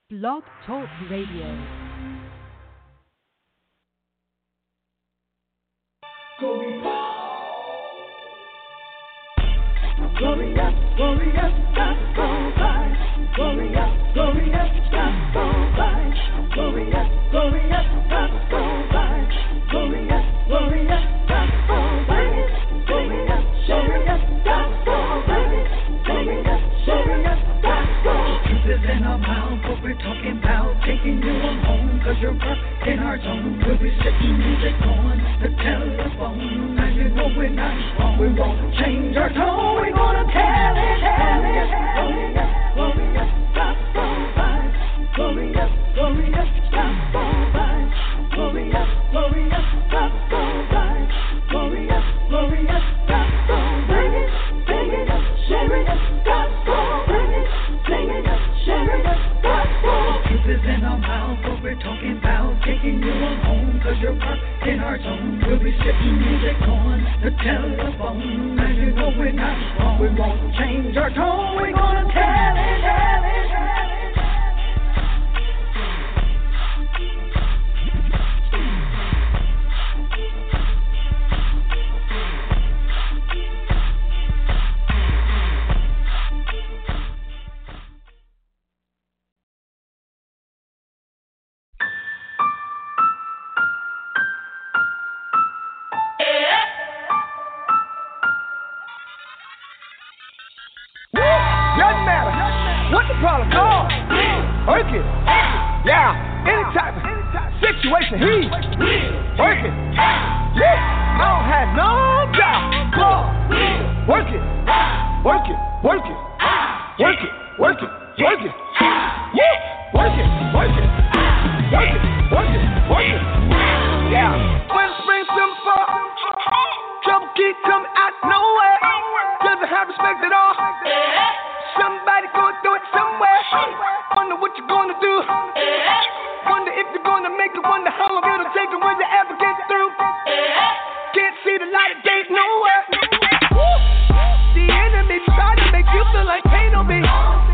Blog Talk Radio. Glorious, glorious, gospel vibes. Glorious, glorious, gospel vibes. Glorious, glorious, gospel vibes. Glorious, glorious, gospel vibes. Glorious, glorious, gospel vibes. Glorious, glorious, gospel. Truth is in our mouth, what we're talking about. Taking you on home, cause you're up in our zone. We'll be sitting music on the telephone. Now you know we're not wrong. We won't change our tone. We're gonna tell it, glorious, glorious, gospel vibes. Glorious, glorious, gospel vibes. Glorious, glorious, gospel vibes. Glorious, glorious, gospel vibes. Sing it up, share it up, gospel vibes. Sing it up, share it up, gospel. Truth is in our mouth, what we're talking about. Taking you on home, cause you're up in our zone. We'll be sitting music on the telephone. Now you know we're not wrong. We won't change our tone. We're gonna tell it, tell it, tell it. Doesn't matter what the problem is. Work it. Yeah, any type of situation, he work it. Yeah, I don't have no doubt. Work it. Work it. Work it. Work it. Work it. Work it. Yeah, work it. Work it. Work it. Work it. Work it. Yeah. When spring, summer, fall, trouble keep coming out nowhere. Doesn't have respect at all. Somebody going through it somewhere. Wonder what you're gonna do. Wonder if you're gonna make it. Wonder how long it'll take and when you ever get through. Can't see the light of day nowhere. The enemy try to make you feel like pain on me.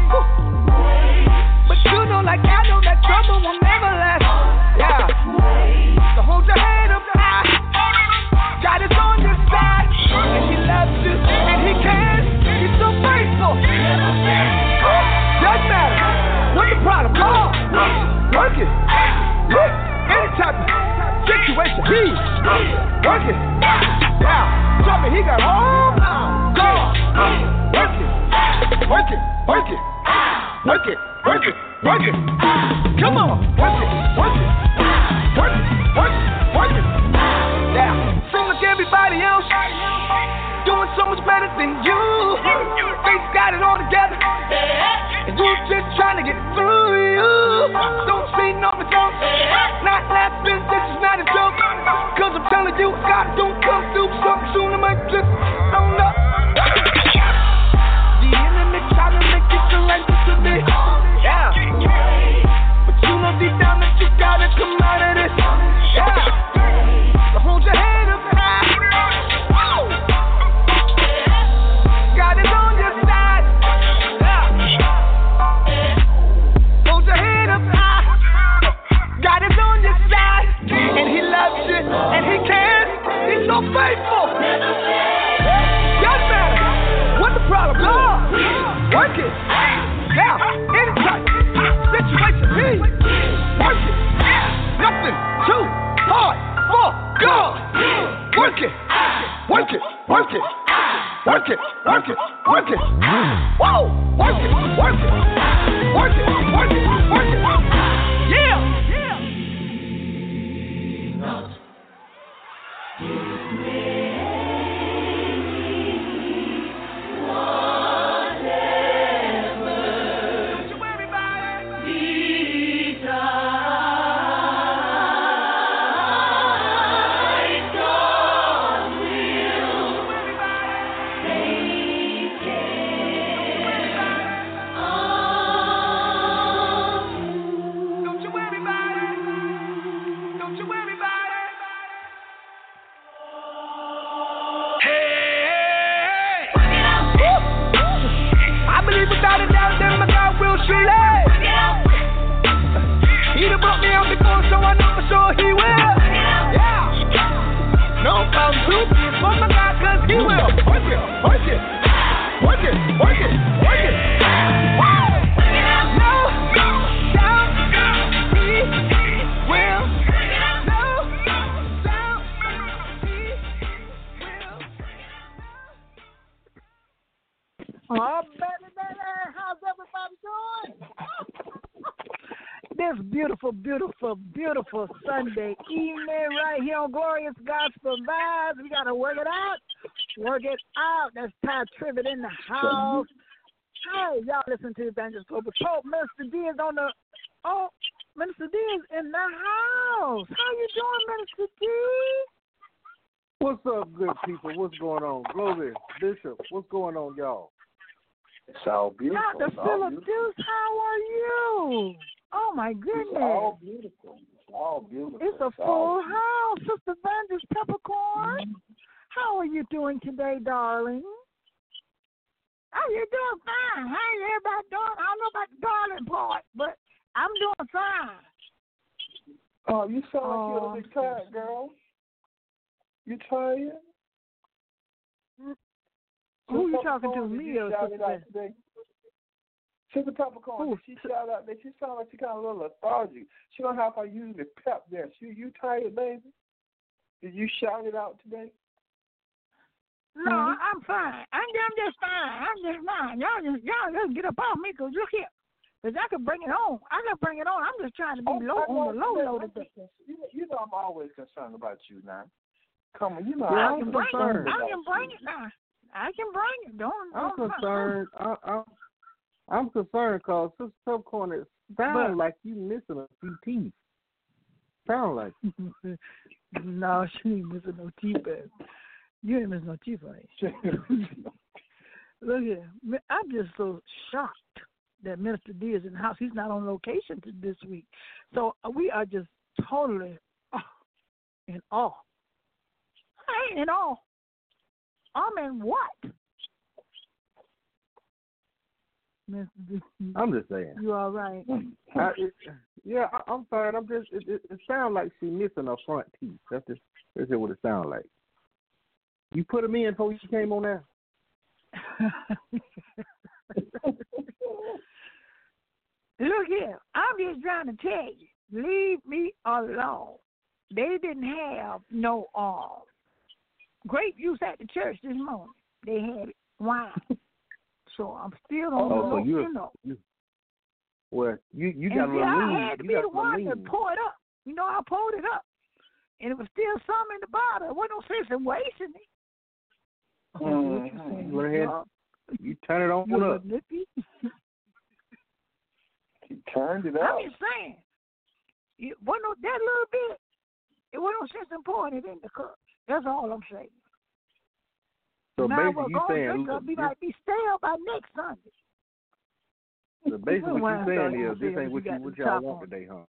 But you know, like I know, that trouble will never last. Yeah. So hold your head up high. God is on your side, and He loves you, and He cares. He's so faithful. Doesn't matter what the problem is. Work it. Look, any type of situation, He work it. Yeah, tell me He got all God. Work it. Work it. Work it. Work it. Work it. Work it. Come on. Work it. Work it. Work it. Work it. Work it. Yeah, seem like everybody else doing so much better than you. They got it all together, and you just trying to get through. You don't see no results. Not laughing, this is not a joke. Cause I'm telling you, God don't come through. Something soon I might just don't know. The enemy try to make you surrender to me. Yeah, but you know deep down that you gotta come out of this. Yeah. So hold your head up high. God is on your side. Yeah. Hold your head up high. God is on your side, and He loves you, and He cares. He's so faithful. Doesn't matter what the problem is. Work it. Now, any type situation, He work it. Nothing too hard for God. Work it. Work it. Work it. Work it. Work it. Work it. Whoa. Work it. Work it. Work it. Work it. Work it. Yeah. Work it. Work it. Oh, baby, how's everybody doing? This beautiful, beautiful, beautiful Sunday evening right here on Glorious Gospel Vibes. We got to work it out. Work it out. That's Ty Trivet in the house. Hey, y'all listen to Evangelist Global Pope. Minister D is on the... Oh, Minister D is in the house. How you doing, Minister D? What's up, good people? What's going on? Glory, Bishop, what's going on, y'all? It's all beautiful. Dr. Philip Deuce, how are you? Oh, my goodness. It's all beautiful. It's all beautiful. It's a full house. Sister Evangelist Peppercorn, how are you doing today, darling? Oh, you're doing fine. How is everybody doing? I don't know about the darling part, but I'm doing fine. Oh, you sound like you're a bit tired, girl. You tired? Who you talking to, me or Sister? Sister Peppercorn, did she shout out that she sound like she kind of a little lethargic. She don't have her usually pep there. You tired, baby? Did you shout it out today? No, I'm fine. I'm just fine. I'm just fine. Y'all just get up off me, because look here. Because I can bring it on. I can bring it on. I'm just trying to be low on the low today. You know I'm always concerned about you now. Come on, you know I can bring it. I can bring it now. I can bring it. I'm concerned. I'm concerned because Sister Peppercorn, sound like you missing a few teeth. Sound like. No, she ain't missing no teeth, baby. You ain't missing no teeth, right? Look here. I'm just so shocked that Minister D is in the house. He's not on location this week. So we are just totally in awe. I ain't in awe. I'm in what? I'm just saying. You all right? I'm fine. I'm just. It sounds like she's missing her front teeth. That's what it sounds like. You put them in before you came on there. Look here. I'm just trying to tell you. Leave me alone. They didn't have no grape juice at the church this morning. They had wine. So I'm still on the low, you know. Well, you got a little lean. I had to be the one to pour it up. You know, I poured it up. And it was still some in the bottle. There wasn't no sense in wasting it. Go ahead. You turn it on up. He turned it up. I'm just saying. It wasn't that little bit. It wasn't no sense in pouring it in the cup. That's all I'm saying. So now basically, you saying be stale by next Sunday. So basically, what you're saying is this ain't what y'all want today, huh?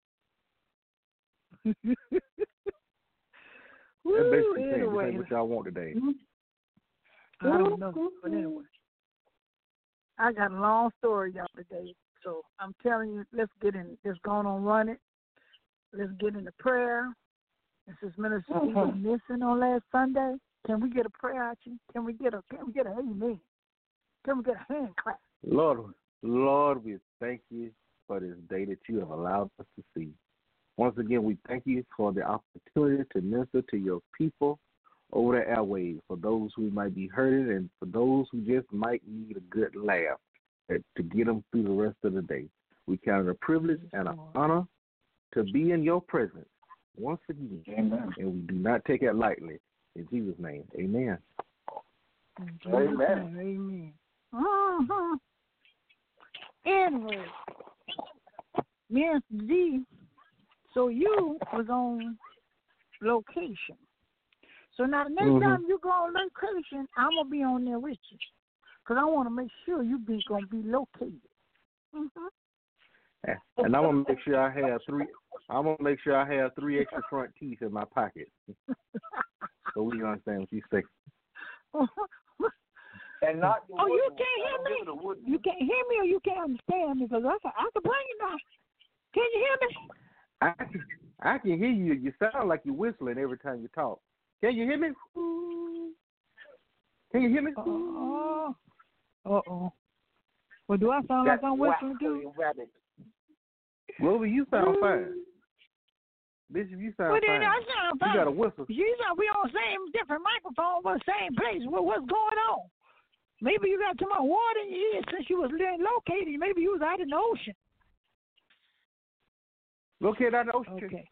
That's basically saying this ain't what y'all want today. I don't know, but anyway, I got a long story, y'all, today. So I'm telling you, let's get in. Let's go on run it. Let's get into prayer. And since Minister was missing on last Sunday, can we get a prayer out you? Can we get a amen? Can we get a hand clap? Lord, we thank you for this day that you have allowed us to see. Once again, we thank you for the opportunity to minister to your people over the airwaves, for those who might be hurting and for those who just might need a good laugh to get them through the rest of the day. We count it a privilege and an honor to be in your presence once again. Amen. And we do not take it lightly. In Jesus' name, amen. Amen. Amen. Uh-huh. Anyway, Miss D, so you was on location. So now the next time you go on location, I'm going to be on there with you. Because I want to make sure you going to be located. And I'm going to make sure I have three. I'm going to make sure I have 3 extra front teeth in my pocket. So we understand what you say. And not the you can't hear me? You can't hear me or you can't understand me? Because I can bring it down. Can you hear me? I can hear you. You sound like you're whistling every time you talk. Can you hear me? Can you hear me? Uh-oh. Well, do I sound like I'm whistling too? Well, you sound fine. Bishop, you sound well, fine. Then I sound fine. You got a whistle. You know, we on the same different microphone, but same place. What's going on? Maybe you got too much water in your ear since you was located. Maybe you was out in the ocean. Located out in the ocean. Okay.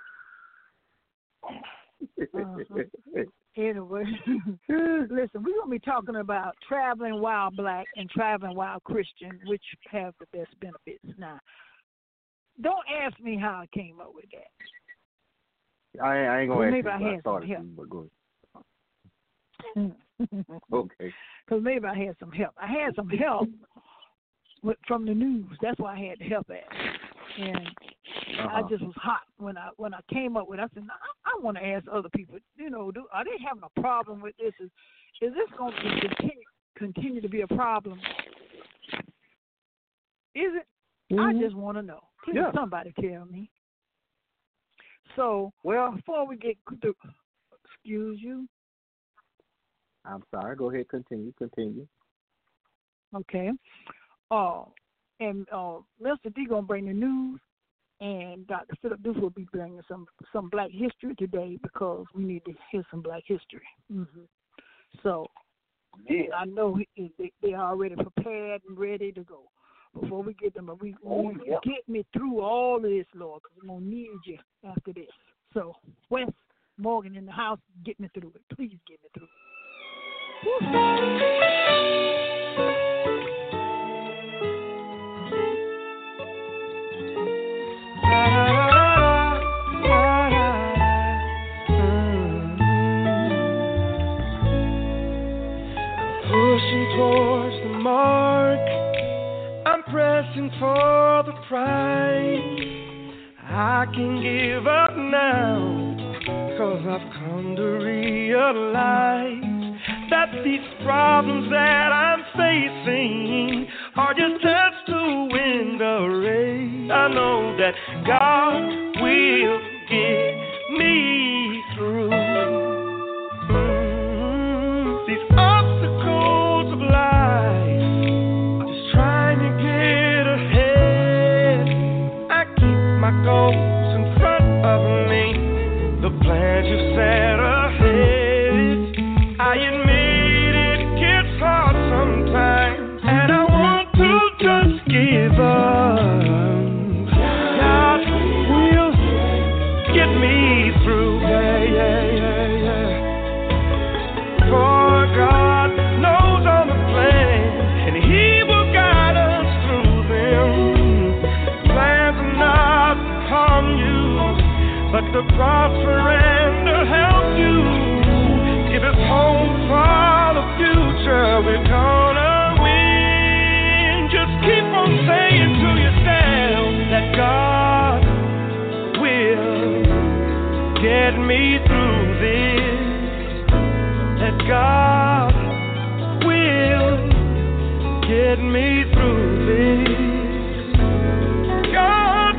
Anyway, listen, we're going to be talking about traveling while black and traveling while Christian, which have the best benefits. Now, don't ask me how I came up with that. I ain't going to ask maybe you. I had some help. But go ahead. Okay. Because maybe I had some help. I had some help from the news. That's why I had the help at. And I just was hot when I came up with it. I said, I want to ask other people, you know, are they having a problem with this? Is this going to continue to be a problem? Is it? Mm-hmm. I just want to know. Please, somebody tell me. So, before we get through, excuse you. I'm sorry. Go ahead. Continue. Okay. And Mr. D gonna bring the news, and Dr. Philip Deuce will be bringing some Black history today because we need to hear some Black history. Mm-hmm. So, I know they are already prepared and ready to go. Before we get them, get me through all of this, Lord, because I'm gonna need you after this. So, Wes Morgan in the house, get me through it. Please get me through it. Pushing towards the mark, I'm pressing for the prize. I can give up now, 'cause I've come to realize that these problems that I'm facing are just tests to win the race. I know that God will get me through. These obstacles of life, just trying to get ahead. I keep my goals in front of me, the plans you set ahead. I admit it gets hard sometimes, and I want to just give up. God will get me through, yeah. For God knows all the plans, and He will guide us through them. Plans are not to harm you, but to prosper and to help you. Give us hope for the future, we're gonna win. Just keep on saying to yourself that God will get me through this. That God will get me through this. God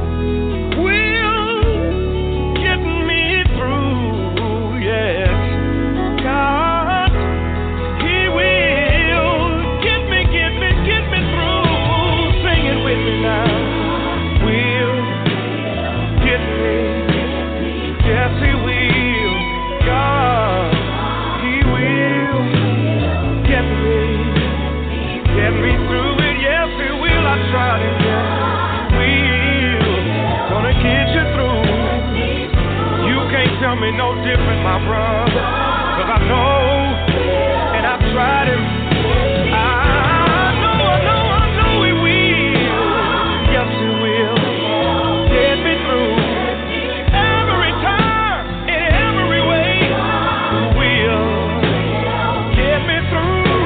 will get me through, yes. God, He will get me through. Sing it with me now. Will get me. Yes, He will. God, He will get me through it. Yes, He will. I tried it. Yes, will. Gonna get you through. You can't tell me no different, my brother. 'Cause I know, and I've tried it. I know He will. Yes, He will. Get me through. Every time, in every way, He will. Get me through.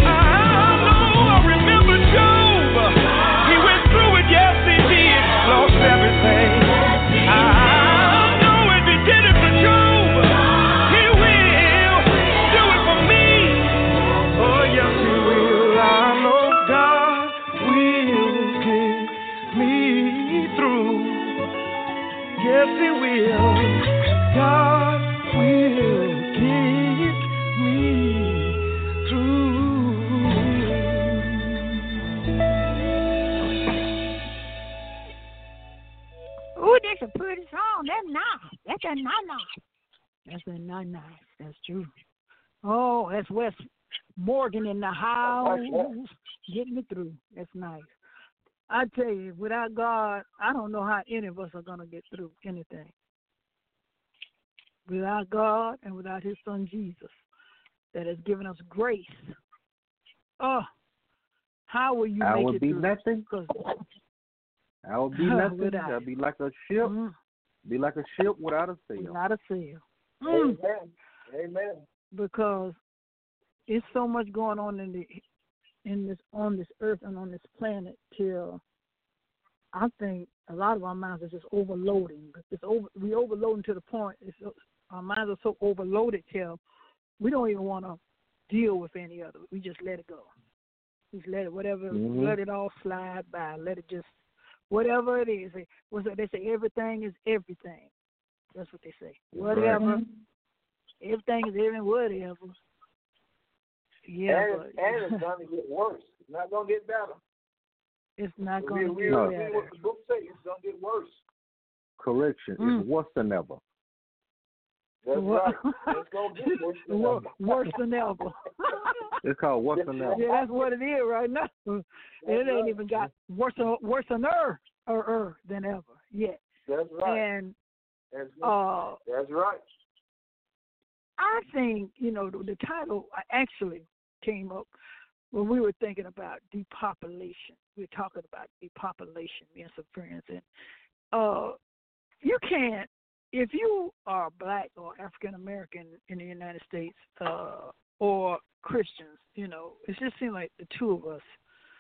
I remember Job. He went through it, yes, he did. Lost everything. I know if He did it for Job, He will do it for me. Oh, yes, He will. I know God will get me through. Yes, He will. God will get me through. That's a nice. That's true. Oh, that's Wes Morgan in the house getting me through. That's nice. I tell you, without God, I don't know how any of us are going to get through anything. Without God and without his son Jesus that has given us grace. Oh, how will you make it through? Nothing. I will be nothing. I'll be like a ship. Mm-hmm. Be like a ship without a sail. Without a sail. Amen. Because it's so much going on on this earth and on this planet till I think a lot of our minds are just overloading. We overloading to the point. Our minds are so overloaded till we don't even want to deal with any other. We just let it go. Just let it, whatever, let it all slide by. Let it just, whatever it is. They say everything is everything. That's what they say. Whatever. Right. Everything is everything, whatever. Yeah, and it's going to get worse. It's not going to get better. It's not going to get better. better. What the book says, it's going to get worse. Correction. It's worse than ever. That's right. It's going to get worse than ever. Worse than ever. It's called worse than ever. Yeah, that's what it is right now. It ain't even got worse than than ever yet. That's right. And that's right. I think, the title actually came up when we were thinking about depopulation. We were talking about depopulation, me and some friends. And you can't, if you are black or African American in the United States or Christians, it just seems like the two of us,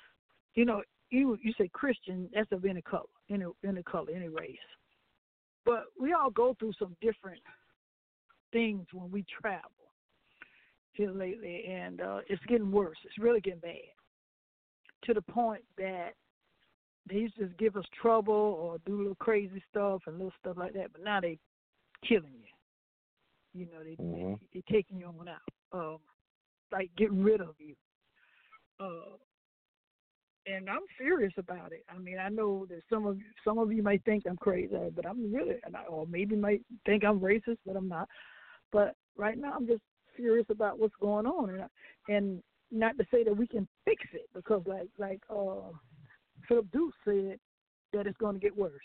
you say Christian, that's of any color, any race. But we all go through some different things when we travel here lately, and it's getting worse. It's really getting bad to the point that they used to just give us trouble or do little crazy stuff and little stuff like that, but now they killing you. They taking you on out, like getting rid of you. And I'm serious about it. I mean, I know that some of you might think I'm crazy, but I'm really, or maybe might think I'm racist, but I'm not. But right now, I'm just furious about what's going on, and not to say that we can fix it, because like Philip Duke said, that it's going to get worse.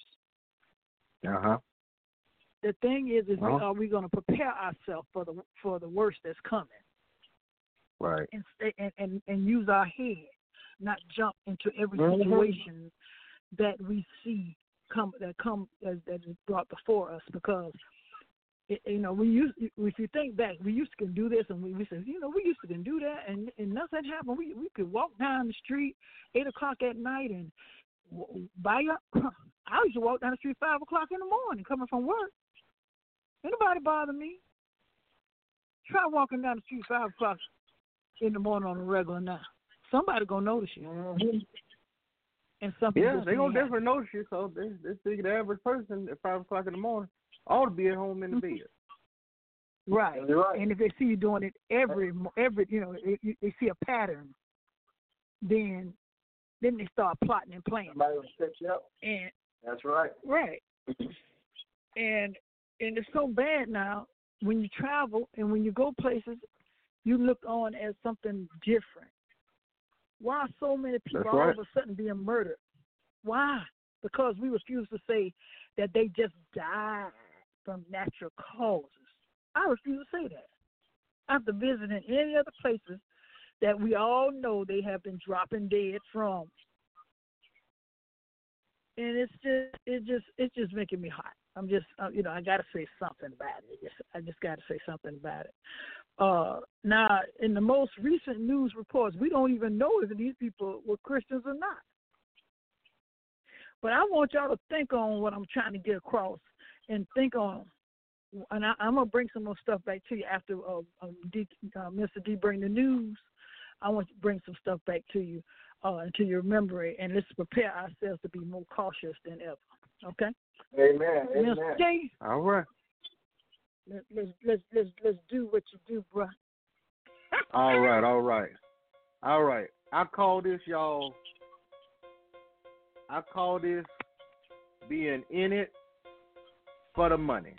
The thing is are we going to prepare ourselves for the worst that's coming? Right. And use our head, not jump into every situation that we see that is brought before us, because if you think back, we used to can do this, and we said, we used to can do that, and nothing happened. We could walk down the street 8:00 at night and I used to walk down the street 5:00 in the morning coming from work. Ain't nobody bother me. Try walking down the street 5:00 in the morning on a regular now. Somebody gonna notice you. And something. Yeah, they gonna definitely notice you. So they think the average person at 5:00 in the morning ought to be at home in the bed. Right. And if they see you doing it every they see a pattern, then they start plotting and planning. Somebody will set you up. And that's right. Right. And it's so bad now when you travel and when you go places, you look on as something different. Why are so many people all of a sudden being murdered? Why? Because we refuse to say that they just died from natural causes. I refuse to say that. After visiting any other places that we all know they have been dropping dead from. And it's just making me hot. I'm just, I got to say something about it. I just got to say something about it. Now, in the most recent news reports, we don't even know if these people were Christians or not. But I want y'all to think on what I'm trying to get across, and think on, and I'm going to bring some more stuff back to you after Mr. D bring the news. I want to bring some stuff back to you, to your memory, and let's prepare ourselves to be more cautious than ever. Okay? Amen. Mr. D. All right. Let's do what you do, bro. All right. I call this, y'all. I call this being in it for the money.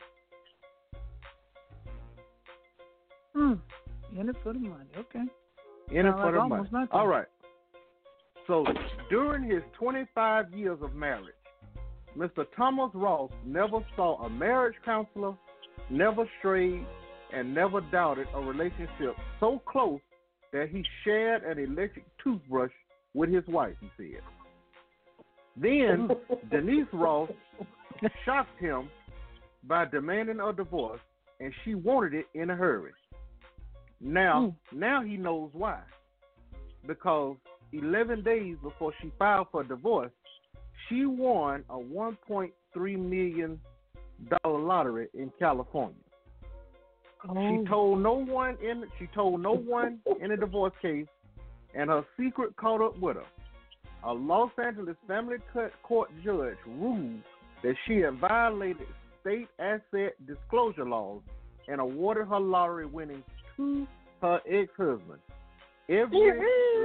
In it for the money. Okay. In it for the money. Nothing. All right. So during his 25 years of marriage, Mr. Thomas Ross never saw a marriage counselor, never strayed, and never doubted a relationship so close that he shared an electric toothbrush with his wife, he said. Then Denise Ross shocked him by demanding a divorce, and she wanted it in a hurry. Now he knows why. Because 11 days before she filed for divorce, she won a $1.3 million lottery in California. She told no one in the divorce case, and her secret caught up with her. A Los Angeles family court judge ruled that she had violated state asset disclosure laws and awarded her lottery winnings to her ex-husband. Every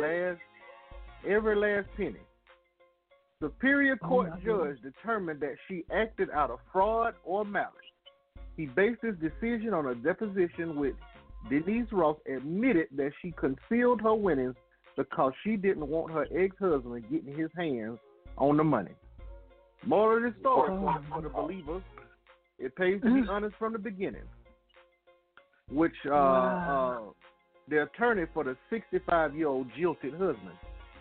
last penny. Superior Court judge determined that she acted out of fraud or malice. He based his decision on a deposition which Denise Ross admitted that she concealed her winnings because she didn't want her ex-husband getting his hands on the money. Moral of the story for the believers, it pays to be honest from the beginning. Which the attorney for the 65-year-old jilted husband.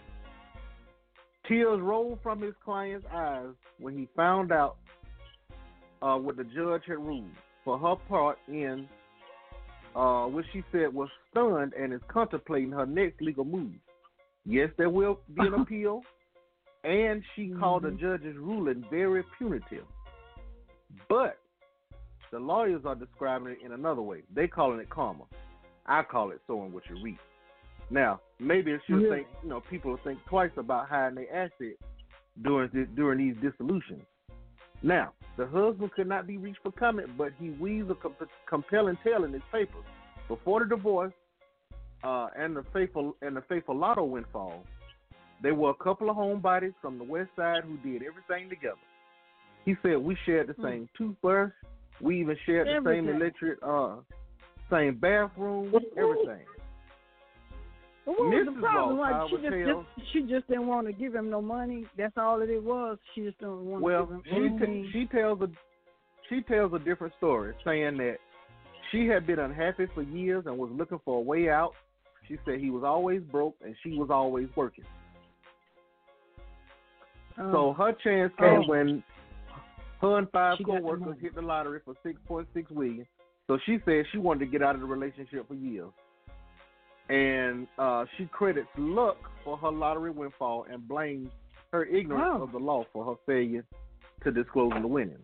Tears rolled from his client's eyes when he found out what the judge had ruled. For her part in what she said was stunned and is contemplating her next legal move. Yes, there will be an appeal, and she called the judge's ruling very punitive. But the lawyers are describing it in another way. They calling it karma. I call it sowing what you reap. Now, maybe she'll think, people will think twice about hiding their assets during these dissolutions. Now, the husband could not be reached for comment, but he weaves a compelling tale in his papers. Before the divorce and the fateful lotto windfall, there were a couple of homebodies from the West Side who did everything together. He said we shared the same toothbrush, we even shared the same electric, same bathroom, everything. But what was the problem? Like she just didn't want to give him no money. That's all it was. She just didn't want to give him money. She tells a different story, saying that she had been unhappy for years and was looking for a way out. She said he was always broke and she was always working. So her chance came when her and 5 co-workers hit the lottery for $6.6 million. So she said she wanted to get out of the relationship for years. And she credits luck for her lottery windfall and blames her ignorance of the law for her failure to disclose the winnings.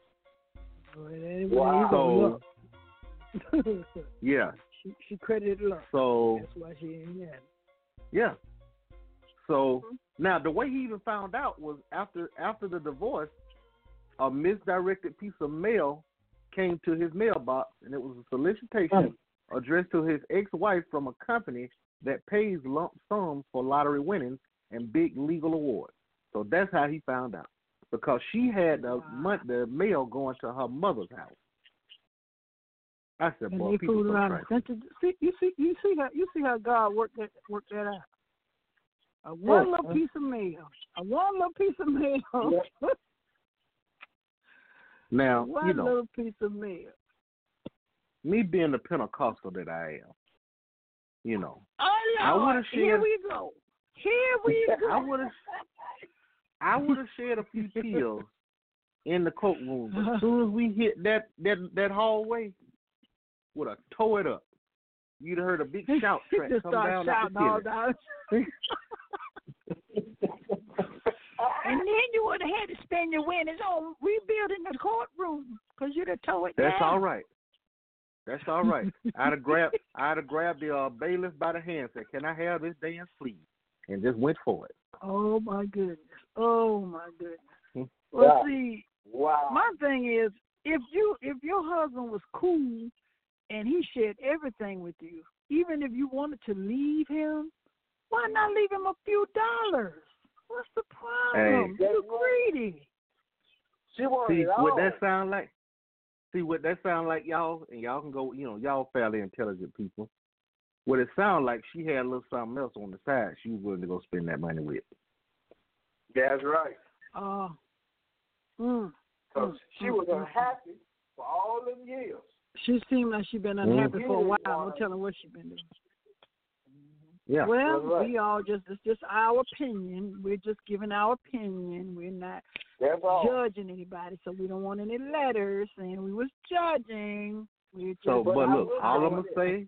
Wow. So, yeah. She credited luck. So that's why she ain't had it. Yeah. So now the way he even found out was after the divorce, a misdirected piece of mail came to his mailbox, and it was a solicitation addressed to his ex-wife from a company that pays lump sums for lottery winnings and big legal awards. So that's how he found out, because she had the mail going to her mother's house. I said, and boy, people around. You see how God worked that out. One little piece of mail. Now, one little piece of mail. Me being the Pentecostal that I am, I would have shared. Here we go. I would have shared a few pills in the courtroom. But as soon as we hit that hallway, would have tore it up. You'd have heard a big shout track come down at the ceiling. And then you would have had to spend your winnings on rebuilding the courtroom because you'd have tore it down. That's all right. I'd have grabbed the bailiff by the hand and said, "Can I have this dance, please?" And just went for it. Oh my goodness. Well, see, my thing is, if your husband was cool and he shared everything with you, even if you wanted to leave him, why not leave him a few dollars? What's the problem? Hey. You're greedy. She wanted See it all. what that sound like? See what that sound like, y'all, and y'all can go, y'all fairly intelligent people. What it sounds like, she had a little something else on the side she was willing to go spend that money with. That's right. Because she was unhappy for all them years. She seemed like she'd been unhappy for a while. I'm telling what she's been doing. Yeah. Well, we all it's just our opinion. We're just giving our opinion. We're not judging anybody, so we don't want any letters saying we was judging. We're just but look, all I'm going to say,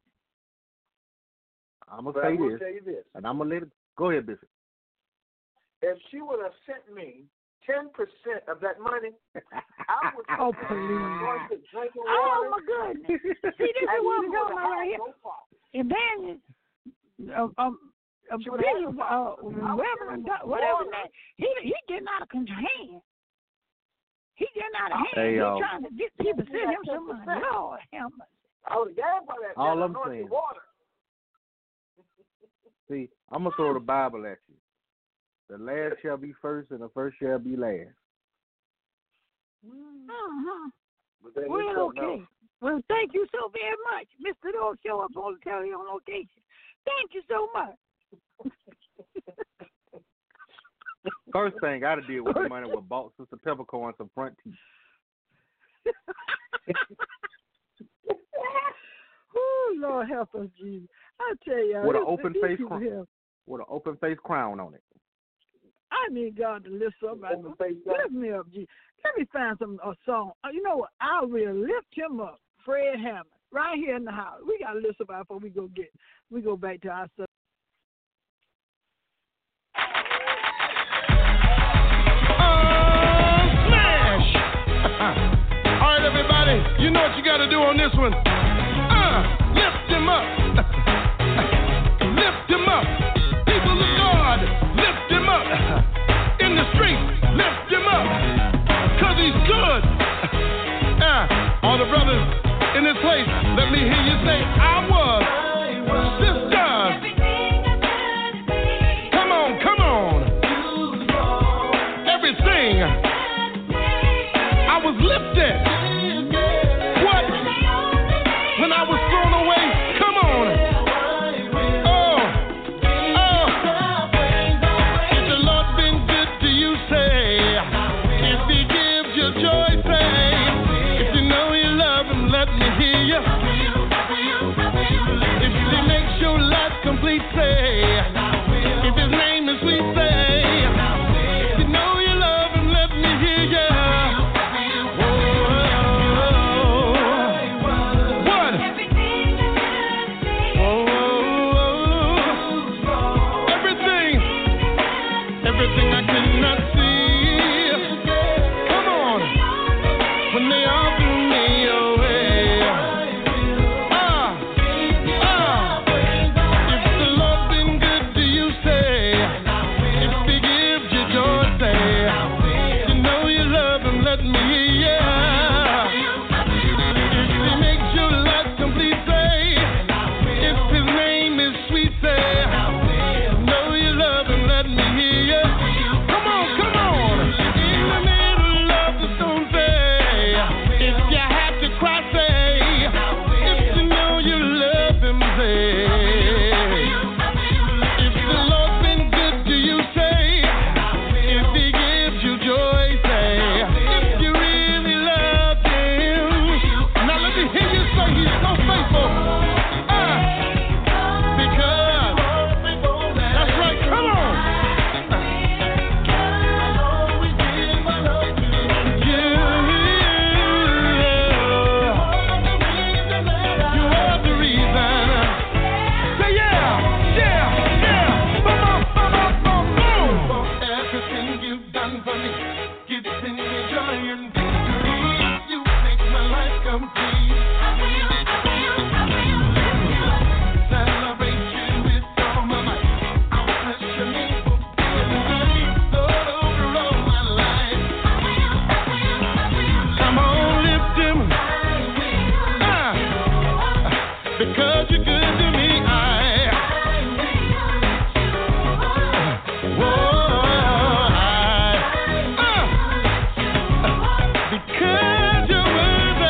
this, and I'm going to let it go ahead, Bishop. If she would have sent me 10% of that money, I would have going to drinking water. Oh, my goodness. See, this is what I'm talking about right here. And then, Reverend, whatever that, he getting out of hand. He getting out of hand. He's trying to get people to send him some money. Lord, help us. All I'm saying. See, I'm going to throw the Bible at you. The last shall be first, and the first shall be last. Well, okay. Well, thank you so very much. Mr. Don't show up on the telly on location. Thank you so much. First thing I did with the money was bought Sister Peppercorn some front teeth. Oh, Lord help us, Jesus. I tell you, with an open face crown. With an open face crown on it. I need God to lift somebody. Lift me up, Jesus. Let me find a song. You know what? I will lift him up. Fred Hammond, right here in the house. We got to lift somebody before we go back to our stuff. Smash! All right, everybody. You know what you got to do on this one. Lift him up. Lift him up. People of God, lift him up. In the street, lift him up. Because he's good. All the brothers in this place, let me hear you say, I was sisters. Come on. Everything. I was lifted. What? When I was thrown away. Come on. If the Lord been good to you, say, if he gives you joy, say, if you know you love him, let me hear you. If he makes your life complete, say, if his name is sweet, say, if you know you love him, let me hear you. What? Everything I could not see. Come on. When they all threw me away. If the Lord been good to you, say, if he gives you joy, say, you know you love him, let me hear ya. If he makes your life complete, say, if his name is sweet, say, you know you love him, let me hear ya. Come on. In the middle of the storm, say, if you have to cry, say, if you know you love him, say, if the Lord's been good to you, say, if he gives you joy, say, if you really love him. Now let me hear you say he's so faithful. Because that's right, come on. You are the reason. Say yeah. Boom. For everything you've done for me, giving me joy and victory. You make my life complete. Celebrate you with all my might. I'll bless your name for being Lord over all my life. Come on, lift him. Because you're good to me, because you're worth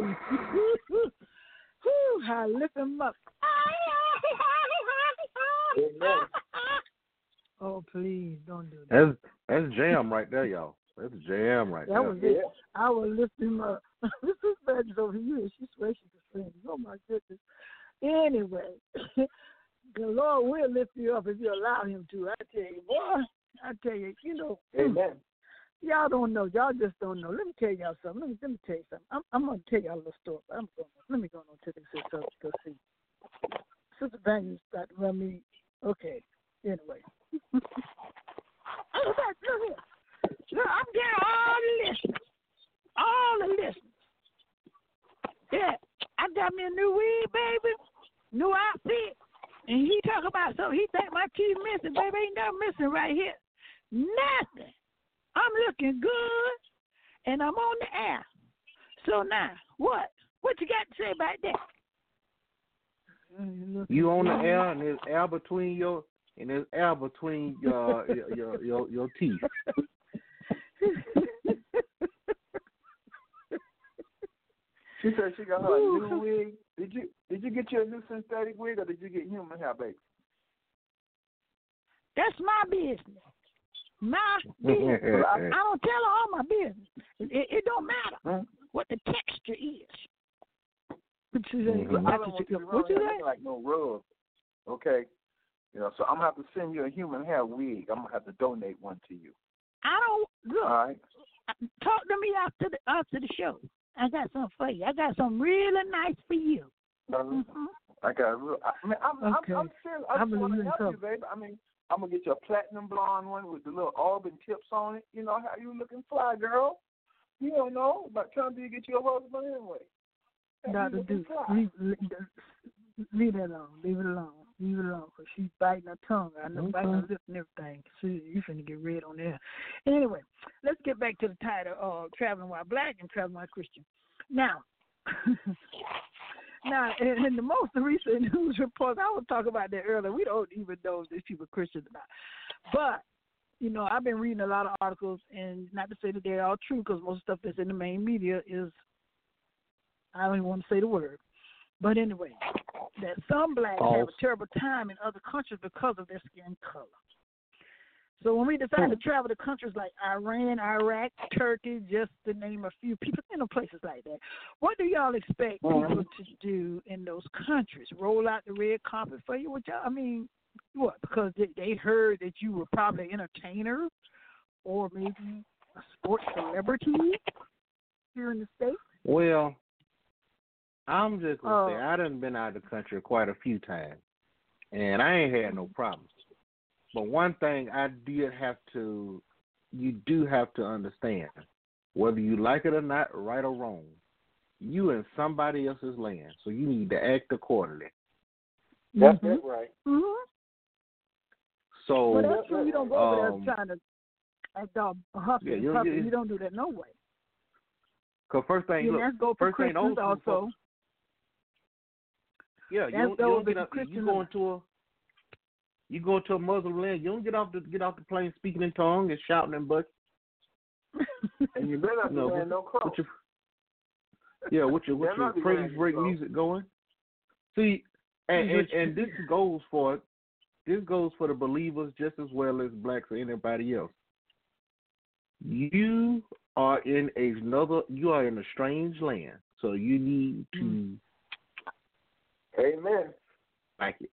Whew, I lift him up. Oh, please don't do that. That's jam right there, y'all. That's jam right there. That was it. I will lift him up. This is Badges over here. She swears she's a friend. Oh, my goodness. Anyway, the Lord will lift you up if you allow him to. I tell you, boy. I tell you, Amen. Y'all don't know. Y'all just don't know. Let me tell y'all something. Let me tell you something. I'm going to tell y'all a little story. Let me go on to this. Let's see. Sister Bangs got to run me. Okay. Anyway. Look here. Look, I'm getting all the listeners. Yeah, I got me a new wig, baby, new outfit, and he talk about something. He think my teeth missing, baby. Ain't nothing missing right here. Nothing. I'm looking good, and I'm on the air. So now, what? What you got to say about that? You on the air, and there's air between your teeth. She said she got her a new wig. Did you get your new synthetic wig, or did you get human hair, baby? That's my business. My business. I don't tell her all my business. It don't matter what the texture is. What you say? I don't want you to run like no rub. Okay. So I'm gonna have to send you a human hair wig. I'm gonna have to donate one to you. I don't look. All right. Talk to me after the show. I got something for you. I got something really nice for you. I got I'm serious. I just want to help you, baby. I mean, I'm gonna get you a platinum blonde one with the little auburn tips on it. You know how you looking fly, girl. You don't know about trying to get you a husband anyway. Dr. Duke, leave it alone. Leave it alone. Because she's biting her tongue. I know, biting her lip and everything. You finna get red on there. Anyway, let's get back to the title, Traveling While Black and Traveling While Christian. Now, in the most recent news reports, I was talking about that earlier. We don't even know if these people are Christians or not. But, I've been reading a lot of articles, and not to say that they're all true, because most stuff that's in the main media is, I don't even want to say the word. But anyway, that some blacks have a terrible time in other countries because of their skin color. So when we decide to travel to countries like Iran, Iraq, Turkey, just to name a few people, places like that, what do y'all expect people to do in those countries? Roll out the red carpet for you? What? Because they heard that you were probably an entertainer or maybe a sports celebrity here in the States? Well, I'm just going to say, I done been out of the country quite a few times, and I ain't had no problems. But one thing you do have to understand, whether you like it or not, right or wrong, you in somebody else's land, so you need to act accordingly. That's it, right. Mm-hmm. So, well, that's true. You don't go over there trying to act all huffy and puffy. You don't do that no way. Because first thing, you also. Folks, yeah, you go into a Muslim land. You don't get off the plane speaking in tongues and shouting and bucking. And you better not be wearing no clothes. With your praise break music going. See, and this goes for the believers just as well as blacks or anybody else. You are in a strange land, so you need to. Amen. Like it.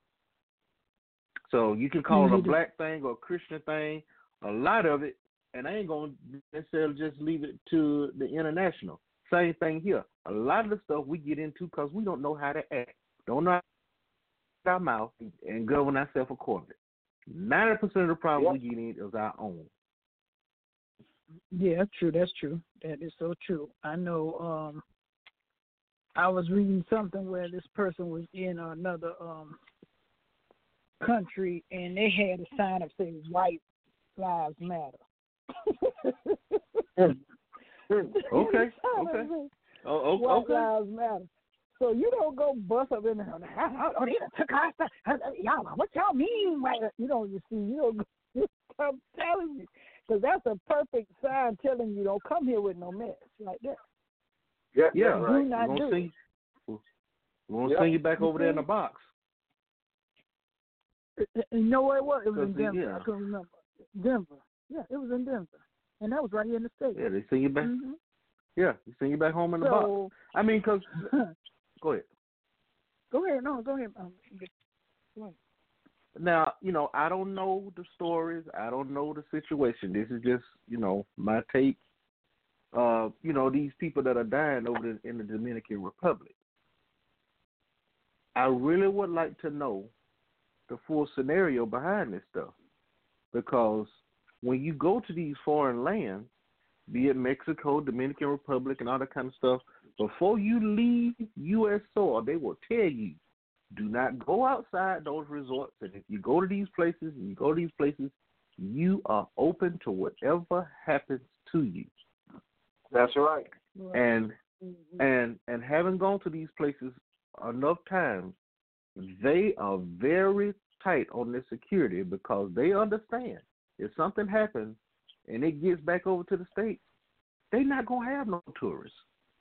So you can call it a black thing or a Christian thing. A lot of it, and I ain't going to necessarily just leave it to the international. Same thing here. A lot of the stuff we get into because we don't know how to act. Don't know how to our mouth and govern ourselves accordingly. 90% of the problem we get in is our own. Yeah, that's true. That is so true. I know I was reading something where this person was in another country and they had a sign up saying White Lives Matter. Okay. White Lives Matter. So you don't go bust up in there. What y'all mean? I'm telling you. Because that's a perfect sign telling you don't come here with no mess like that. Yeah. Right. Do not do it. We're gonna send you back over there in a box. You know where it was? It was in Denver. Yeah. I couldn't remember. Denver. Yeah, it was in Denver, and that was right here in the States. Yeah, they send you back. Mm-hmm. Yeah, they send you back home in the box. I mean, because go ahead. Go ahead. No, go ahead. Go ahead. Now, I don't know the stories. I don't know the situation. This is just, my take. These people that are dying over in the Dominican Republic. I really would like to know the full scenario behind this stuff. Because when you go to these foreign lands, be it Mexico, Dominican Republic, and all that kind of stuff, before you leave U.S. soil, they will tell you, do not go outside those resorts. And if you go to these places, you are open to whatever happens to you. That's right. And having gone to these places enough times, they are very tight on their security because they understand if something happens and it gets back over to the States, they're not going to have no tourists.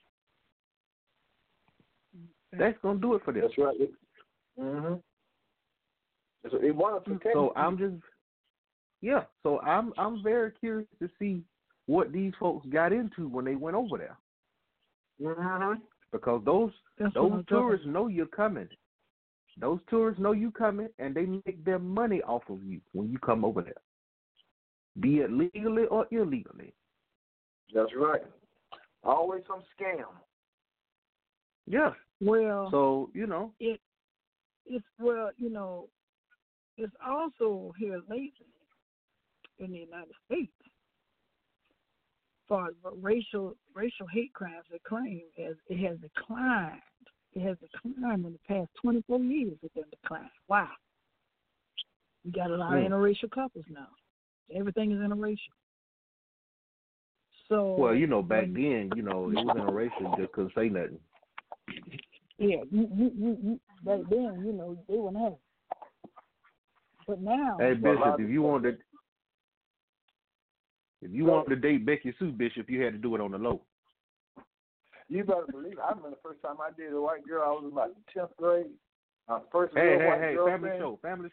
That's going to do it for them. That's right. Mm-hmm. So they want to protect. So I'm very curious to see what these folks got into when they went over there. Mm-hmm. Because those tourists know you're coming. Those tourists know you coming, and they make their money off of you when you come over there, be it legally or illegally. That's right. Always some scam. Yeah. Well, so it's also here lately in the United States, as far as racial hate crimes are claimed, as it has declined. It has declined in the past 24 years. It's been declined. Wow. You got a lot of interracial couples now. Everything is interracial. So. Well, back then, it was interracial, just couldn't say nothing. Yeah, you back then, they wouldn't have it. But now. Hey, Bishop, if you wanted to date Becky Sue, Bishop, you had to do it on the low. You better believe it. I remember the first time I dated a white girl, I was in about 10th grade. First hey, girl family show. And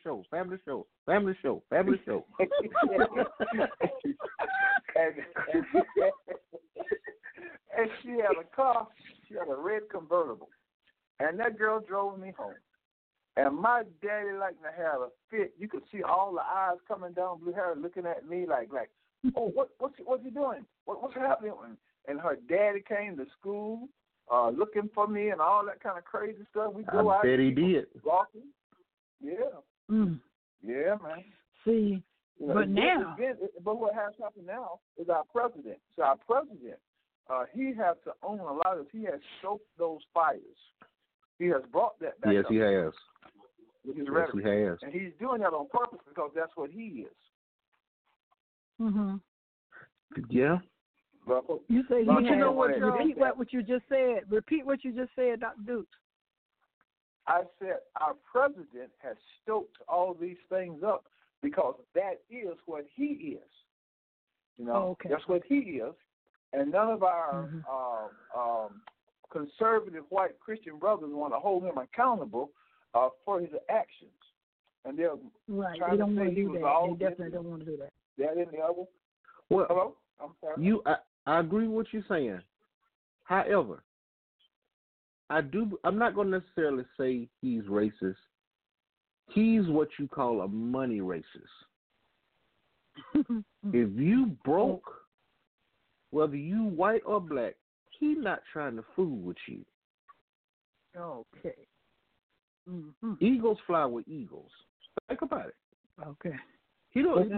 she had a car. She had a red convertible. And that girl drove me home. And my daddy liked to have a fit. You could see all the eyes coming down, blue hair, looking at me like, oh, what's he doing? What's happening? And her daddy came to school looking for me and all that kind of crazy stuff. We go out. I bet he did. Walking. Yeah. Mm. Yeah, man. See, but now. But what has happened now is our president. So our president, he has to own a lot of. He has stoked those fires. He has brought that back. Yes, up he has. With his yes, he has. And he's doing that on purpose because that's what he is. Mm-hmm. Yeah. You say repeat what you just said. Repeat what you just said, Dr. Dukes. I said our president has stoked all these things up because that is what he is. That's what he is. And none of our conservative white Christian brothers want to hold him accountable for his actions. And they're they don't want to do that. They definitely don't want to do that. That and the other. Well, hello? I'm sorry. I agree with what you're saying. However, I'm not going to necessarily say he's racist. He's what you call a money racist. If you broke, whether you white or black, he's not trying to fool with you. Okay. Mm-hmm. Eagles fly with eagles. Think about it. Okay. He don't.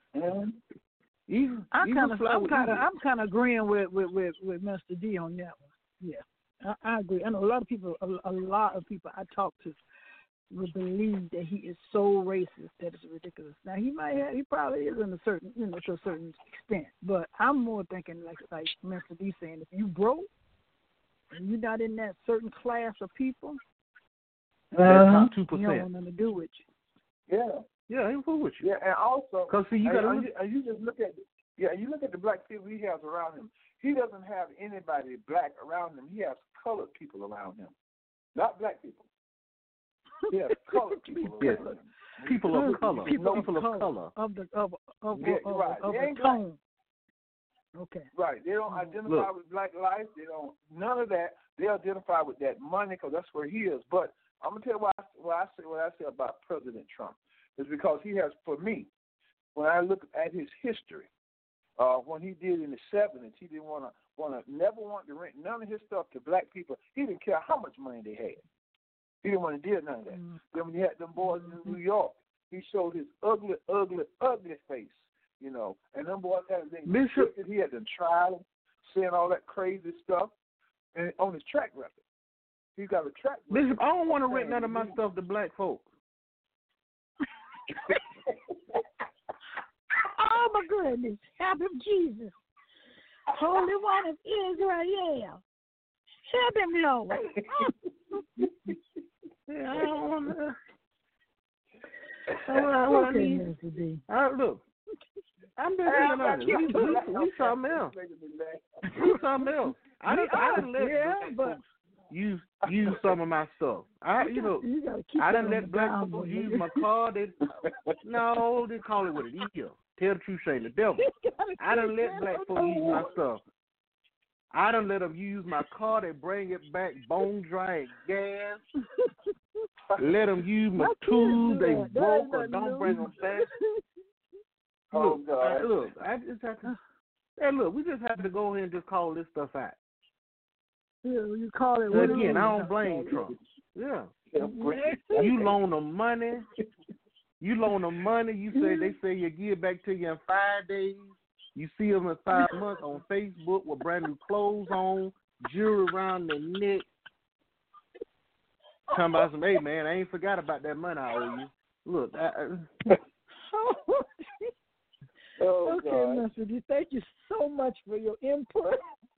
I'm kind of agreeing with Mr. D on that one. Yeah, I agree. I know a lot of people I talk to would believe that he is so racist that it's ridiculous. Now he probably is in a certain, to a certain extent, but I'm more thinking like Mr. D saying, if you broke and you're not in that certain class of people, that's not 2%. You don't want nothing to do with you. Yeah. Yeah, I ain't fool with you. Yeah, and also, because you got you just look at Yeah, you look at the black people he has around him. He doesn't have anybody black around him. He has colored people around him, not black people. He has colored people around him. People of color. People of color. Of the right. tone. Okay. Right. They don't identify with black life. They don't. None of that. They identify with that money because that's where he is. But I'm gonna tell you what I say about President Trump is because he has, for me, when I look at his history, when he did in the 70s, he didn't never want to rent none of his stuff to black people. He didn't care how much money they had. He didn't want to deal none of that. Then when he had them boys in New York, he showed his ugly, ugly, ugly face, you know. And them boys had Bishop. He had them trial, saying all that crazy stuff, and on his track record, he got a track record. Bishop, I don't want to rent none of my stuff to black folks. Oh my goodness! Help him, Jesus, Holy One of Israel. Help him, Lord. I don't want to. Look, I'm being honest. We something else. We something else. I done let black folks use some of my stuff. I done let black people use my car. They call it what it is. Tell the truth, shame the devil. I done let black folks use my stuff. I done let them use my car. They bring it back bone dry and gas. Let them use my tools. They broke or don't bring them back. Look, I just have to. Hey, look, we just have to go ahead and just call this stuff out. Yeah, you call it. Again, I don't blame Trump. Yeah. You loan them money. They say you give back to you in 5 days. You see them in 5 months on Facebook with brand new clothes on, jewelry around their neck. Talking about some, hey man, I ain't forgot about that money I owe you. Look, okay, Mr. D, thank you so much for your input.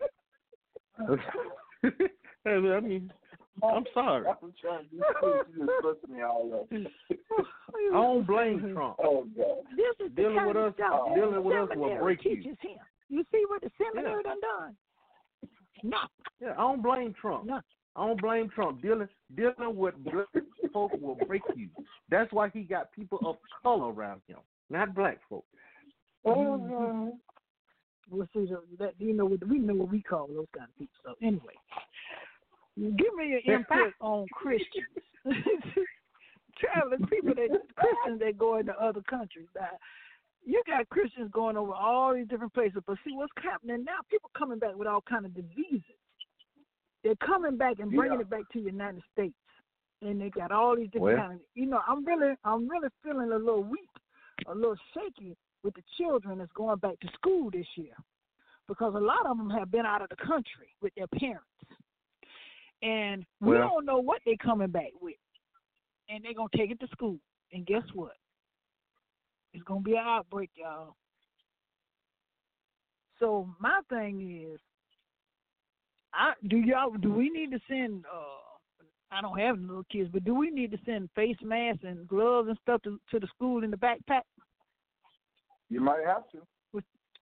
Hey, I mean, I'm sorry. I'm trying to do this. You just me all up. I don't blame Trump. Oh God. This is dealing with us will break you. Him. You see what the seminary done? No. Yeah, I don't blame Trump. No. I don't blame Trump. Dealing with black folk will break you. That's why he got people of color around him, not black folk. Mm-hmm. We'll see that. We know what we call those kind of people. So anyway, give me your input on Christians, traveling people Christians that go into other countries. Now, you got Christians going over all these different places, but see what's happening now? People coming back with all kind of diseases. They're coming back and bringing it back to the United States, and they got all these different kinds. I'm really feeling a little weak, a little shaky with the children that's going back to school this year, because a lot of them have been out of the country with their parents, and we don't know what they're coming back with, and they're gonna take it to school, and guess what? It's gonna be an outbreak, y'all. So my thing is, do we need to send? I don't have little kids, but do we need to send face masks and gloves and stuff to the school in the backpack? You might have to.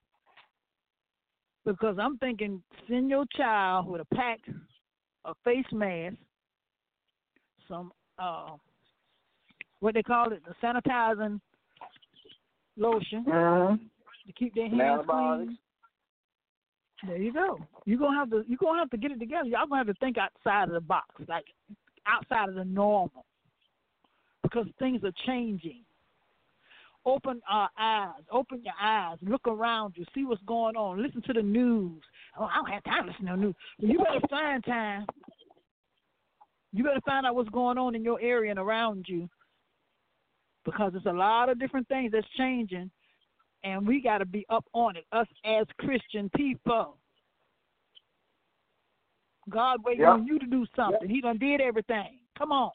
Because I'm thinking, send your child with a pack, a face mask, some what they call it, the sanitizing lotion to keep their hands clean. There you go. You're gonna have to get it together. Y'all gonna have to think outside of the box, like outside of the normal, because things are changing. Open our eyes. Open your eyes. Look around you. See what's going on. Listen to the news. Oh, I don't have time to listen to the news. But you better find time. You better find out what's going on in your area and around you, because there's a lot of different things that's changing, and we got to be up on it, us as Christian people. God waiting on you to do something. He done did everything. Come on.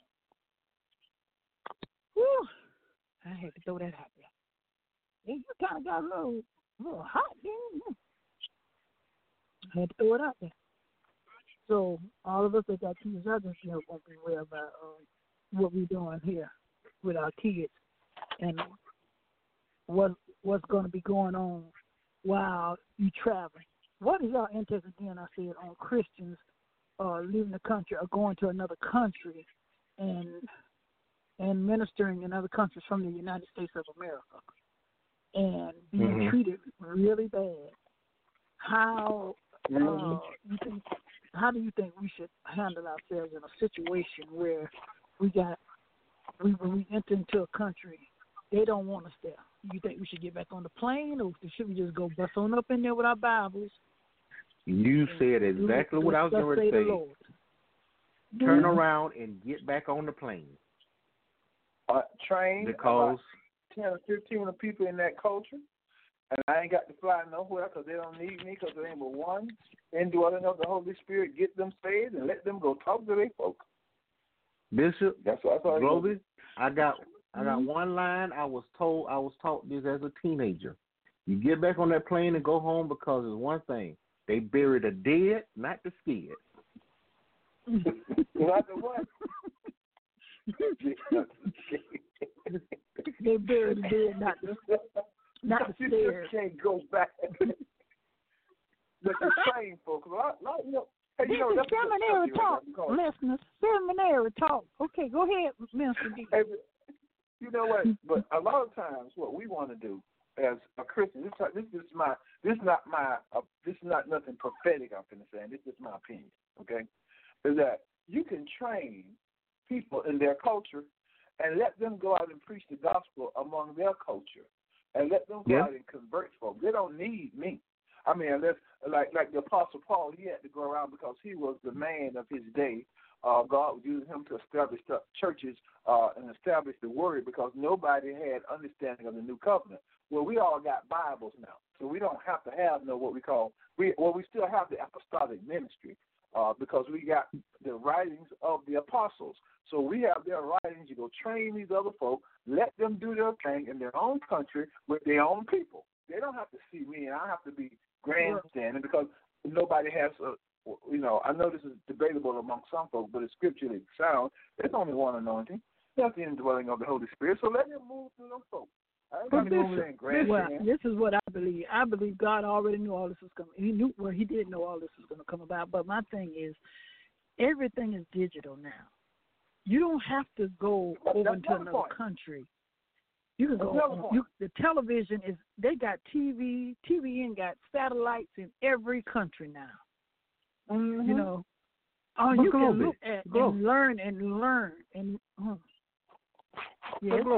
Whew. I had to throw that out there. You kind of got a little hot, didn't you? I had to throw it out there. So all of us that got kids, I just won't be aware about what we're doing here with our kids and what's going to be going on while you traveling. What is your intake again? I said on Christians leaving the country or going to another country and ministering in other countries from the United States of America and being treated really bad. How do you think we should handle ourselves in a situation where when we enter into a country, they don't want us there? You think we should get back on the plane, or should we just go bust on up in there with our Bibles? You said exactly what I was going to say. Turn around and get back on the plane. Train because 10 or 15 of the people in that culture, and I ain't got to fly nowhere because they don't need me because there ain't but one indwelling of the Holy Spirit. Get them saved and let them go talk to their folks. Bishop, that's what I thought. Globus, I got one line. I was taught this as a teenager. You get back on that plane and go home because there's one thing: they bury the dead, not the scared. Not the what? They bury the dead, not the scared. You just can't go back. But the train folks, This is seminary talk, listeners. Seminary talk. Okay, go ahead, Minister D. Hey, you know what? But a lot of times, what we want to do as a Christian, this is not nothing prophetic. I'm going to say. This is my opinion. Okay, is that you can train people in their culture and let them go out and preach the gospel among their culture, and let them go out and convert folks. They don't need me. I mean, unless like the Apostle Paul, he had to go around because he was the man of his day. God was using him to establish churches and establish the word because nobody had understanding of the new covenant. Well, we all got Bibles now, so we don't have to have we still have the apostolic ministry because we got the writings of the apostles. So we have their writings. You go train these other folk, let them do their thing in their own country with their own people. They don't have to see me, and I have to be grandstanding because nobody has I know this is debatable among some folks, but it's scripturally sound. There's only one anointing. That's the indwelling of the Holy Spirit. So let him move through them folks. This is what I believe. I believe God already knew all this was coming. He knew he did know all this was going to come about. But my thing is, everything is digital now. You don't have to go over to another country. You can go. The television is. They got TV. TVN got satellites in every country now. Mm-hmm. You know, you can look at and learn and. Yes.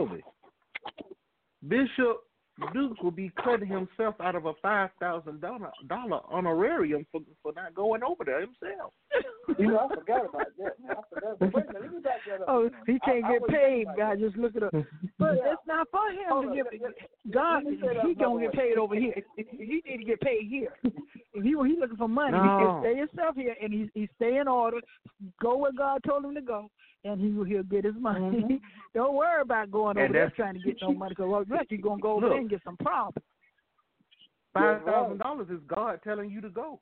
Bishop Duke will be cutting himself out of a $5,000 honorarium for not going over there himself. I forgot about that. Oh, he can't get paid, guys. Just look it up. But it's not for him to get. God, he don't get paid over here. He need to get paid here. If he looking for money, he can stay himself here and he stay in order. Go where God told him to go, and he'll get his money. Mm-hmm. Don't worry about going over there trying to get no money because you're gonna go over there and get some problems. $5,000 is God telling you to go.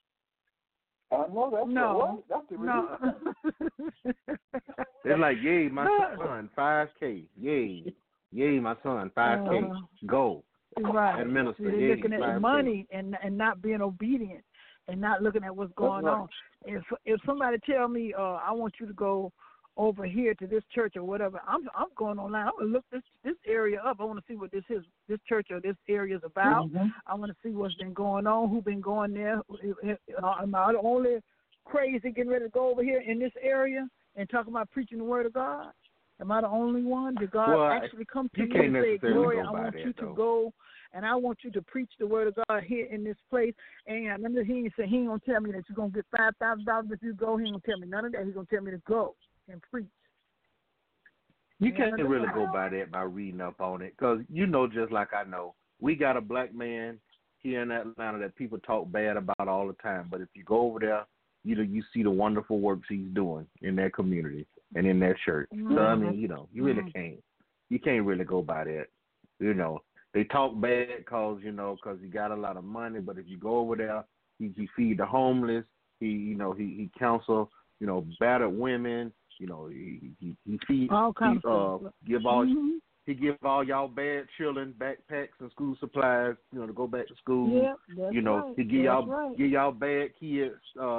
I know that's the reason. They're like, yay, my son, $5K. Yay, my son, $5K. Go. Right. And minister, they're looking at the money and not being obedient and not looking at what's going on. If somebody tell me, I want you to go over here to this church or whatever, I'm going online. I'm gonna look this area up. I want to see what this church or this area is about. Mm-hmm. I want to see what's been going on, who been going there. Am I the only crazy getting ready to go over here in this area and talk about preaching the word of God? Am I the only one? Did God actually come to me and say, Gloria, I want you to go and I want you to preach the word of God here in this place? And remember, he ain't going to tell me that you're going to get $5,000 if you go. He ain't going to tell me none of that. He's going to tell me to go and preach. You can't really go by that by reading up on it because just like I know, we got a black man here in Atlanta that people talk bad about all the time. But if you go over there, you see the wonderful works he's doing in that community and in that church. Mm-hmm. So, I mean, you really can't. You can't really go by that. They talk bad because he got a lot of money. But if you go over there, he feed the homeless. He counsel, battered women. He feeds, all kinds of give all. Mm-hmm. he give all y'all bad children backpacks and school supplies, to go back to school. Yeah, that's right. He give y'all bad kids,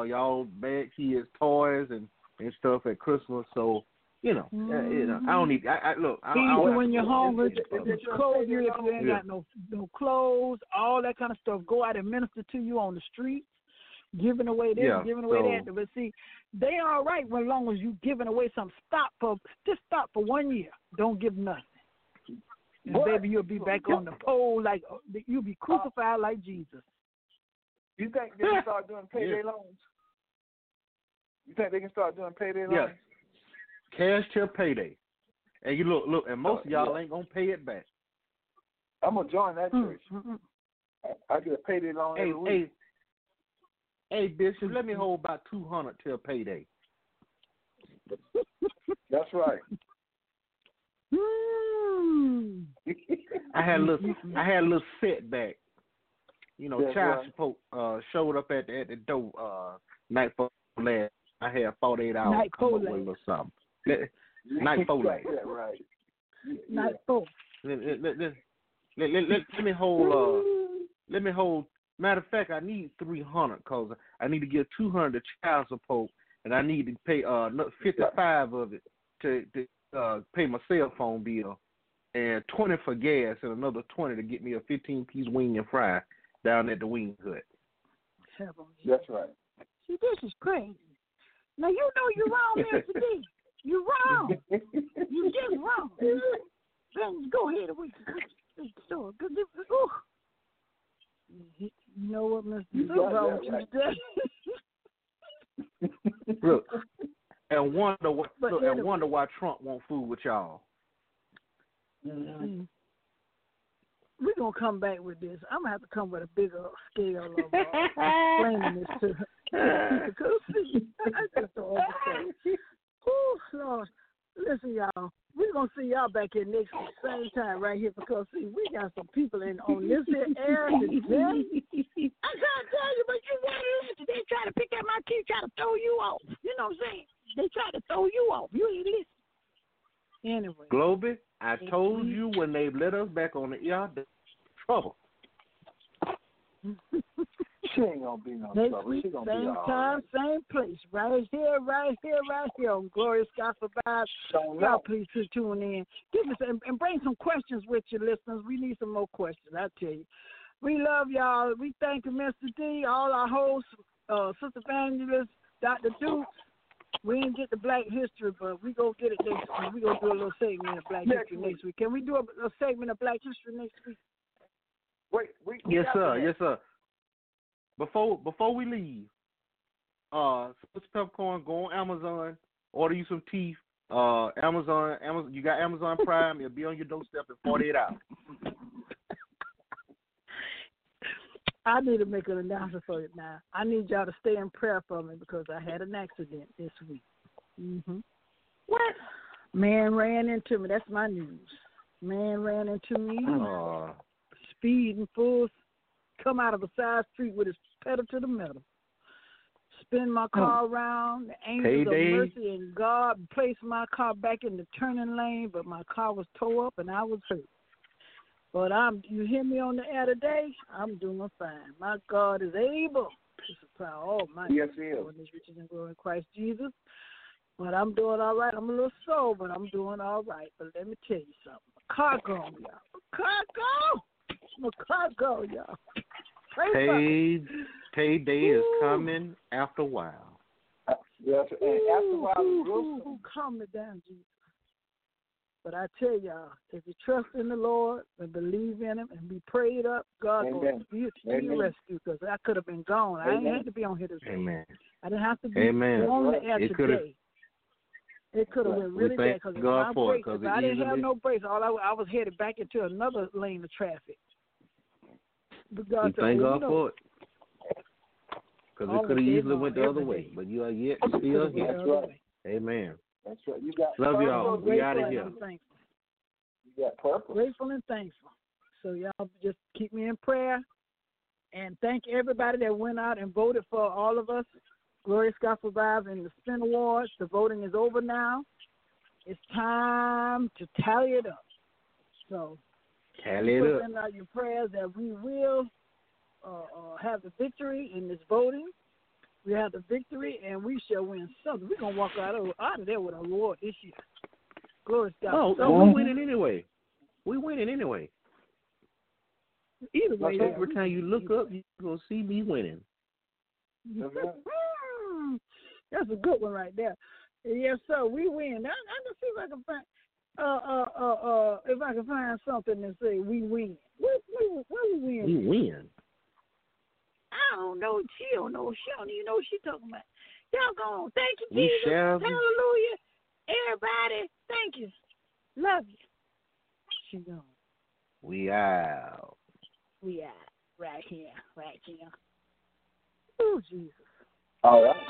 toys and stuff at Christmas. So, I don't need. I look. I don't when you're hungry, clothe you if you ain't got no clothes, all that kind of stuff. Go out and minister to you on the street, giving away this, giving away that. But see, they all right as long as you giving away something. Just stop for 1 year. Don't give nothing. And baby, you'll be back on the pole you'll be crucified like Jesus. You think they can start doing payday loans? You think they can start doing payday loans? Cash till payday. And you look, and most of y'all ain't gonna pay it back. I'm gonna join that church. I get a payday loan every week. Hey, Bishop, let me hold about 200 till payday. That's right. I had a little setback. Child support showed up at the door night before last. I had 48 hours to come up with a little something. Night before last. Yeah, right. Night before. Let me hold. Let me hold. Matter of fact, I need 300 because I need to give 200 to child support, and I need to pay 55 of it to pay my cell phone bill, and 20 for gas, and another 20 to get me a 15-piece wing and fry down at the wing hut. That's right. See, this is crazy. Now you know you're wrong, Mr. D. You're wrong. You just wrong. Then go ahead and wait the store. You know what, Mr. D? Wrong with you today. Look, and wonder why Trump won't fool with y'all. Mm-hmm. We're going to come back with this. I'm going to have to come with a bigger scale of explaining this to people. See, I just don't understand. Oh, Lord. Listen, y'all. We're going to see y'all back here next week, same time right here, because, see, we got some people on this here air today. I can't tell you, but you want to listen. They try to pick at my teeth, try to throw you off. You know what I'm saying? They try to throw you off. You ain't listen. Anyway. Globie, I told you when they let us back on the air, there's trouble. She ain't going to be no next trouble. Week, she gonna same be time, same place. Right here on Glorious Gospel Vibes. Y'all please tune in. Give us and bring some questions with you, listeners. We need some more questions, I tell you. We love y'all. We thank you, Mr. D, all our hosts, Sister Evangelist, Dr. Duke. We didn't get the Black History, but we going to get it next week. We're going to do a little segment of Black History next week. Can we do a segment of Black History next week? Yes, sir. Before we leave, Sister Peppercorn, go on Amazon, order you some teeth. Amazon, you got Amazon Prime. It'll be on your doorstep in 48 hours. I need to make an announcement for you now. I need y'all to stay in prayer for me because I had an accident this week. Mm-hmm. What? Man ran into me. That's my news. Man ran into me. Speeding full. Come out of a side street with his pedal to the metal. Spin my car around. The angels of mercy and God placed my car back in the turning lane, but my car was tore up and I was hurt. But you hear me on the air today? I'm doing fine. My God is able to supply all my needs. Yes, He is. His riches and glory in Christ Jesus. But I'm doing all right. I'm a little sore, but I'm doing all right. But let me tell you something. My car gone, y'all. My car go, y'all. Payday is coming after a while. Yes, and after a while, calm me down, Jesus. But I tell y'all, if you trust in the Lord and believe in Him and be prayed up, God will be your rescue. Because I could have been gone. I ain't had to be on here today. Amen. I didn't have to be on the air today. It could have been really bad because I didn't have no brakes. I was headed back into another lane of traffic. We thank God for it. Because it could have easily went the other way. But you are yet still here. That's right. Amen. That's right. You got love y'all. We out of here. You got purpose. Grateful and thankful. So y'all just keep me in prayer. And thank everybody that went out and voted for all of us. Glorious Gospel Vibes and the Spin Awards. The voting is over now. It's time to tally it up. So, Tally it put up. in out your prayers that we will have the victory in this voting. We have the victory, and we shall win something. We're going to walk out of there with a award this year. Glory to God. Oh, we're winning anyway. We're winning anyway. Either way, every time you look up, you're going to see me winning. That's a good one right there. Yes, sir. We win. I can see if I can find something to say we win. What we win? We win. I don't know. She don't know. She don't even know what she's talking about. Y'all go on. Thank you, Jesus. Hallelujah. Everybody, thank you. Love you. She gone. We out. We out. Right here. Oh, Jesus. All right.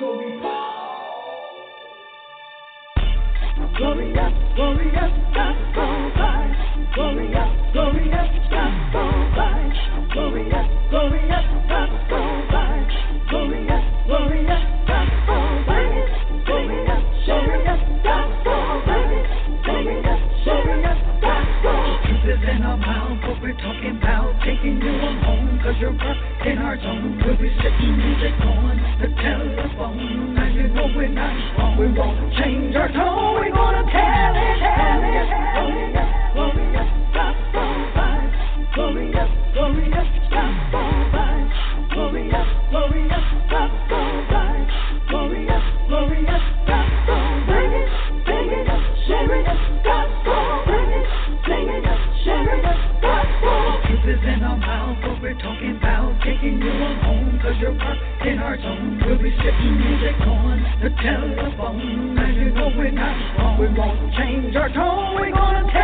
Glorious, glorious, gospel vibes. Glorious, glorious, gospel vibes. Glorious, glorious, gospel vibes. Glorious, glorious, gospel vibes. Glorious, glorious, gospel vibes. Glorious, glorious, gospel. Truth is in our mouth, what we're talking about. Taking you on home, cause you're in our zone. We'll be sitting music on the telephone. Now you know we're not wrong. We won't change our tone. We're gonna tell it. Glorious, glorious, gospel vibes. Glorious, glorious, gospel vibes. Glorious, glorious, gospel vibes. Glorious, glorious, gospel vibes. Sing it up, share it up, gospel vibes. Sing it up, share it up, gospel. Truth is in our mouth, what we're talking about. Taking you on home, cause you're in our zone. We'll be sitting music on the telephone. Now you know we're not wrong. We won't change our tone. We're gonna tell